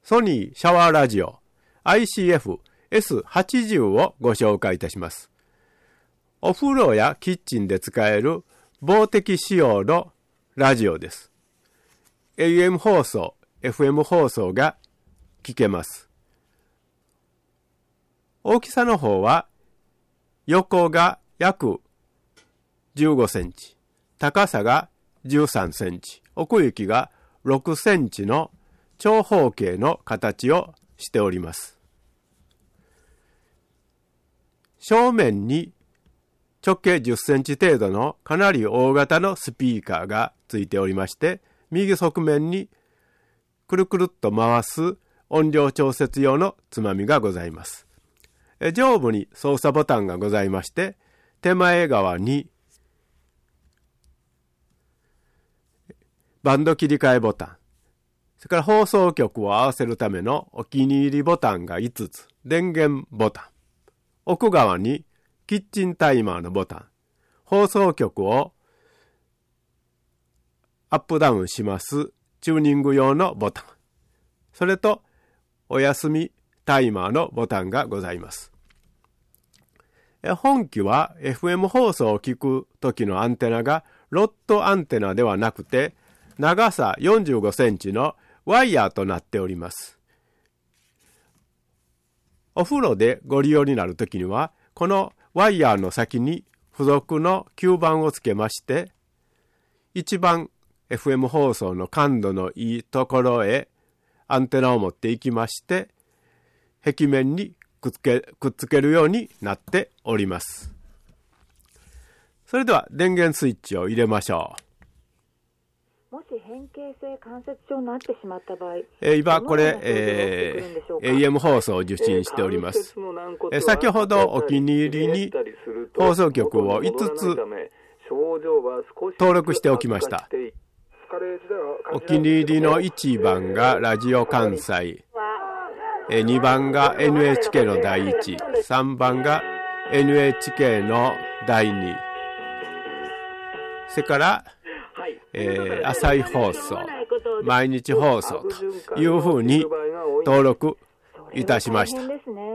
ソニーシャワーラジオ ICF-S80 をご紹介いたします。お風呂やキッチンで使える防滴仕様のラジオです。AM 放送、FM 放送が聞けます。大きさの方は横が約15センチ、高さが13センチ、奥行きが6センチの長方形の形をしております。正面に直径10センチ程度のかなり大型のスピーカーがついておりまして、右側面にくるくるっと回す音量調節用のつまみがございます。上部に操作ボタンがございまして、手前側にバンド切り替えボタン、それから放送局を合わせるためのお気に入りボタンが5つ、電源ボタン、奥側にキッチンタイマーのボタン、放送局をアップダウンしますチューニング用のボタン、それとお休みタイマーのボタンがございます。本機は FM 放送を聞く時のアンテナがロッドアンテナではなくて、長さ45センチのワイヤーとなっております。お風呂でご利用になるときには、このワイヤーの先に付属の吸盤をつけまして、一番 FM 放送の感度のいいところへアンテナを持っていきまして、壁面にくっつけるようになっております。それでは電源スイッチを入れましょう。もし変形性関節症になってしまった場合、 今これ、AM 放送を受信しております。先ほどお気に入りに放送局を5つ登録しておきました。お気に入りの1番がラジオ関西、2番が NHK の第1、3番が NHK の第2、それから朝日放送、毎日放送というふうに登録いたしました。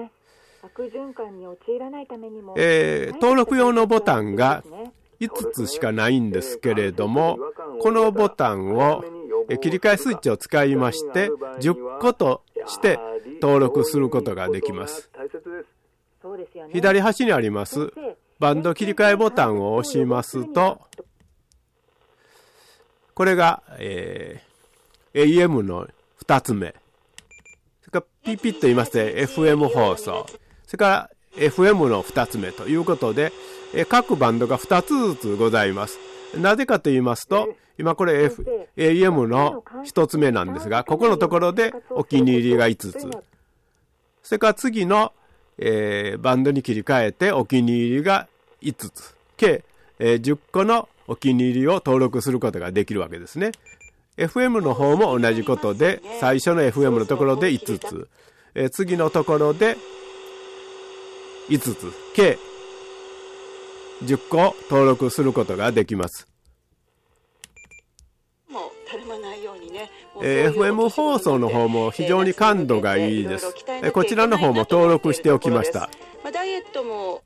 登録用のボタンが5つしかないんですけれども、このボタンを切り替えスイッチを使いまして10個として登録することができます。左端にありますバンド切り替えボタンを押しますと、これが、AM の2つ目、それからピピッと言いまして FM 放送、それから FM の2つ目ということで、各バンドが2つずつございます。なぜかと言いますと、今これ、AM の1つ目なんですが、ここのところでお気に入りが5つ、それから次の、バンドに切り替えてお気に入りが5つ、計、10個のお気に入りを登録することができるわけですね。FM の方も同じことで、最初の FM のところで5つ、次のところで5つ、計10個登録することができます。FM 放送の方も非常に感度がいいです。こちらの方も登録しておきました。 ダイエットも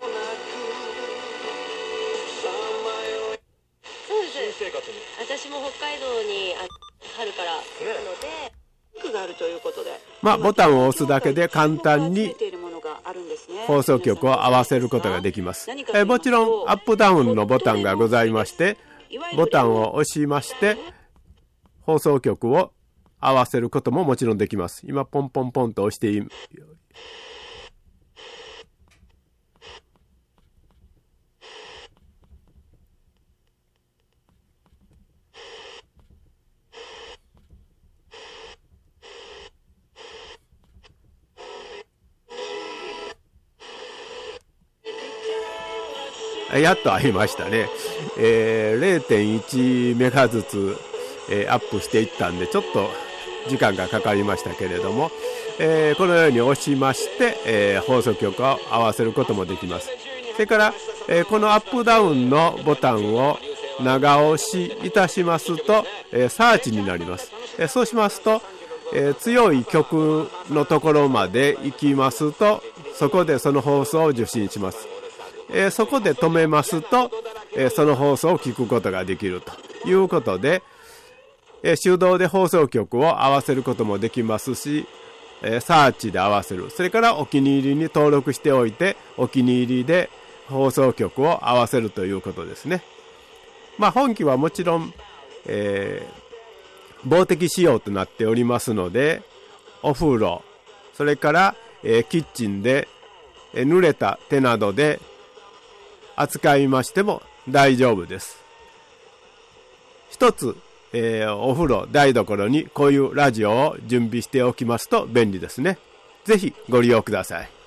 私も北海道に春から行くので、区があるということで、 ボタンを押すだけで簡単に放送局を合わせることができます。もちろんアップダウンのボタンがございまして、ボタンを押しまして放送局を合わせることももちろんできます。今ポンポンポンと押してやっと合いましたね。0.1 メガずつ、アップしていったんでちょっと時間がかかりましたけれども、このように押しまして、放送局を合わせることもできます。それから、このアップダウンのボタンを長押しいたしますと、サーチになります。そうしますと強い曲のところまで行きますと、そこでその放送を受信します。そこで止めますと、その放送を聞くことができるということで、手動で放送局を合わせることもできますし、サーチで合わせる。それからお気に入りに登録しておいて、お気に入りで放送局を合わせるということですね。本機はもちろん、防滴仕様となっておりますので、お風呂、それから、キッチンで、濡れた手などで扱いましても大丈夫です。一つ、お風呂、台所にこういうラジオを準備しておきますと便利ですね。ぜひご利用ください。